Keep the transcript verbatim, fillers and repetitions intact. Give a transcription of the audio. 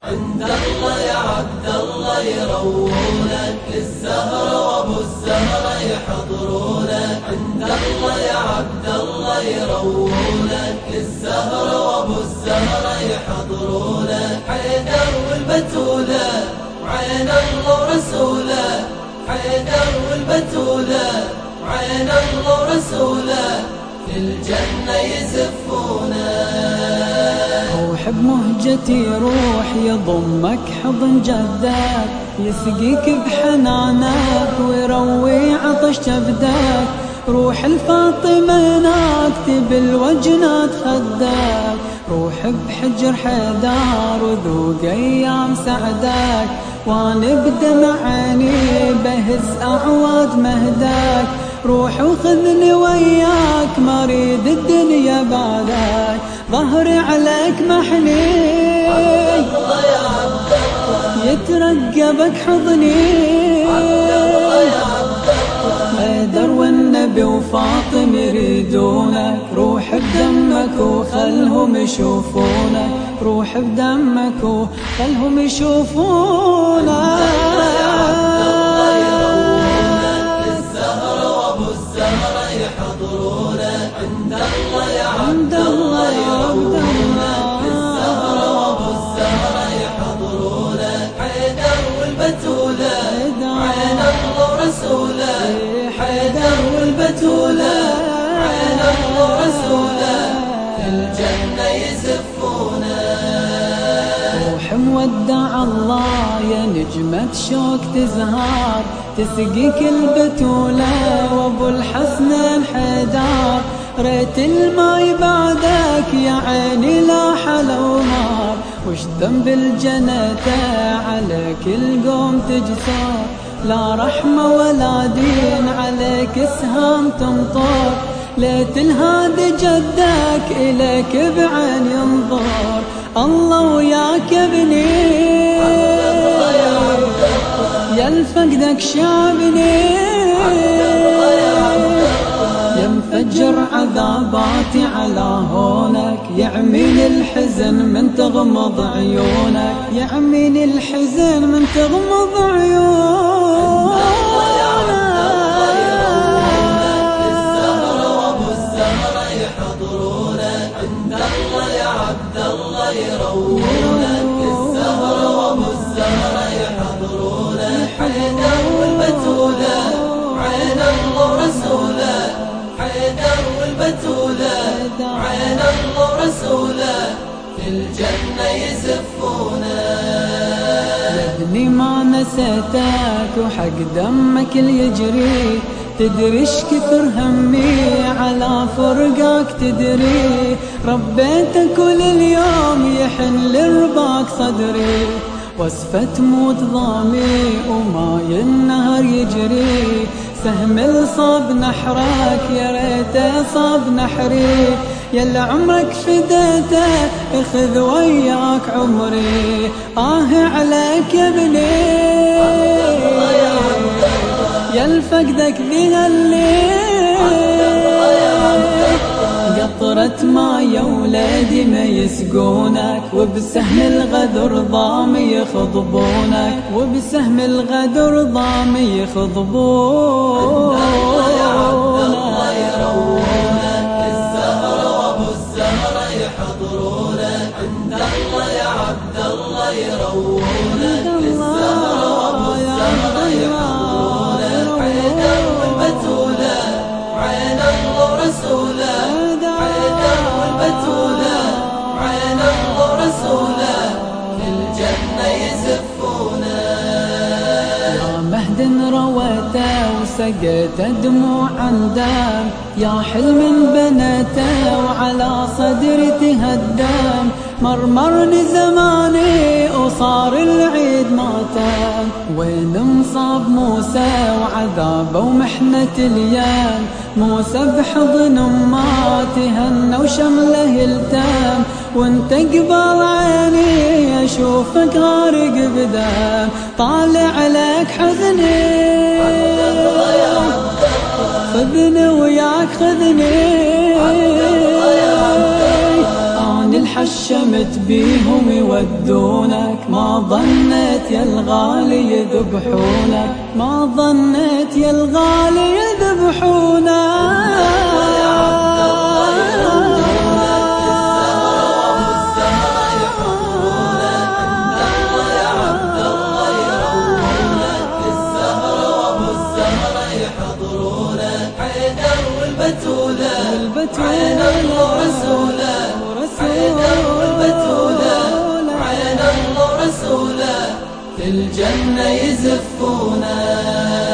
عند الله يا عبد الله يروونك، الزهر وابو الزهر يحضرونك. عند الله يا عبد الله يروونك، الزهر وابو الزهر يحضرونك. حيدر والبتولة عين الله ورسوله، حيدر والبتولة عين الله ورسوله، في الجنة يزفونك. روح بمهجتي روح يضمك حضن جدك، يسقيك بحنانك ويروي عطش جبدك. روح الفاطمة ناكتب الوجنات خدك، روح بحجر حيدر وذوق ايام سعدك. وانا بدمع عيني بهز اعواد مهدك، روح وخذني وياك ما اريد الدنيا بعدك. ظهري عليك محني يترقبك حضني، حيدر والنبي وفاطمة يريدونك. روح بدمك وخلهم يشوفونك، روح بدمك وخلهم يشوفونك. عند الله يا عبد الله يروونك، الزهر وابو الزهر يحضرونك. حيدر والبتولة عين الله ورسوله، حيدر والبتولة عين الله ورسوله، في الجنة يزفونك. روح مودع الله يا نجمة شوق تزهار، تسقيك البتولة وابو الحسنين حيدر. ريت الماي بعدك يا عيني لا حلا ونار، وش ذنب الجنة عليك القوم تجسر. لا رحمة ولا دين عليك اسهام تمطر، ليت الهادي جدك إليك بعين ينظر. الله وياك ابني يا الفقدك شعبني، يا مفجر عذاباتي على هونك. يعميني الحزن من تغمض عيونك، يعميني الحزن من تغمض عيونك. الزهر وابو الزهر يحضرونك، عند الله يا عبد الله يروونك، الزهر وابو الزهر يحضرونك. حيدر والبتولة عين الله ورسوله، حيدر والبتولة عين الله ورسوله، في الجنة يزفونك. يا ابني ما نسيتك وحق دمك اللي يجري، تدري ايش كثر همي على فرقك تدري. ربيتك كل اليوم يحن لرباك صدري، وصفة تموت ضامي وماي النهر يجري. سهم الصاب نحرك يا ريته صاب نحري، يلا عمرك فديته اخذ وياك عمري. آه عليك يا ابني يا الفقدك ذي الليل، قطرة ما يا ولادي ما يسقونك، وبسهم الغدر ضامي يخضبونك، وبسهم الغدر ضامي يخضبونك. الله يروونك، الزهر وابو الزهر يحضرونك. عند الله يا عبد الله يروونك، الزهر وابو الزهر يحضرونك. حيدر والبتولة عين الله ورسوله، حيدر والبتولة عين الله ورسوله، في الجنة يزفونك. يا مهد رويته وسقيته دموع دم، يا حلم بنيته وعلى صدري تهدم. مرمرني زماني وصار العيد ماتم، وين مصاب موسى وعذابه ومحنة اليم. موسى بحضن امه تهنى وشمله التم، وانت قبال عيني اشوفك غارق بدم. طالع عليك حزني خذني وياك خذني، تحشمت بيهم يودونك، ما ظنيت يا الغالي يذبحونك، ما ظنيت يا الغالي يذبحونك. عين الله رسوله، حيدر والبتولة، عين الله رسوله، في الجنة يزفونه.